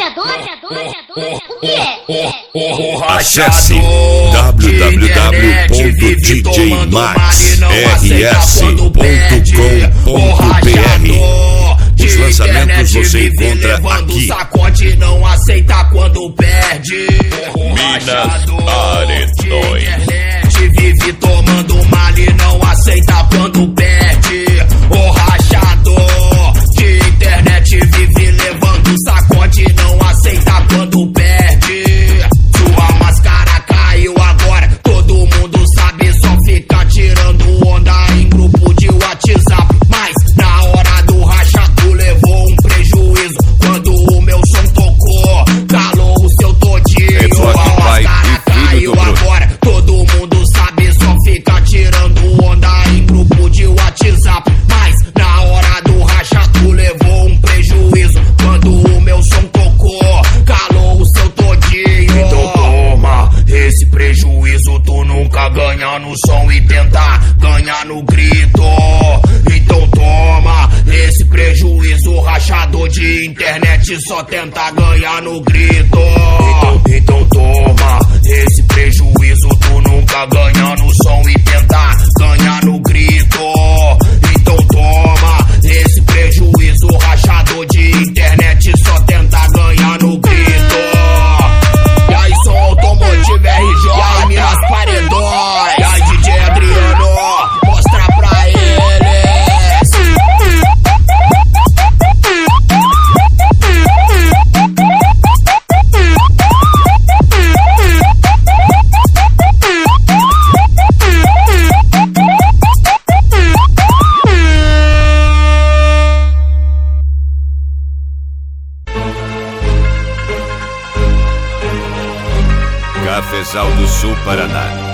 Acesse www.djmaxrs.com.br. Os lançamentos você encontra aqui. Sacode não aceita quando perde. Minas Aretões. Vive tomando male, não aceita quando perde. O rachador de internet vive levando sacode, não aceita quando perde. Sua máscara caiu agora, todo mundo sabe, só fica tirando onda em grupo de WhatsApp. Mas na hora do racha tu levou um prejuízo quando o meu som tocou, calou o seu todinho. A máscara caiu agora, todo mundo sabe, só fica tirando onda em grupo de WhatsApp. Mas na hora do racha tu levou um prejuízo quando o meu som tocou, calou o seu todinho. Então toma esse prejuízo, tu nunca ganha no som e tentar ganhar no grito. Então toma esse prejuízo, rachador de internet só tenta ganhar no grito. Então toma esse prejuízo, tu nunca ganha no som e tentar ganhar no grito. Então toma esse prejuízo, rachador de internet só tenta ganhar no grito. E aí, som automotivo RJ, e aí, Minas Paredões, e aí, DJ Adriano, mostra pra eles. Cafezal do Sul, Paraná.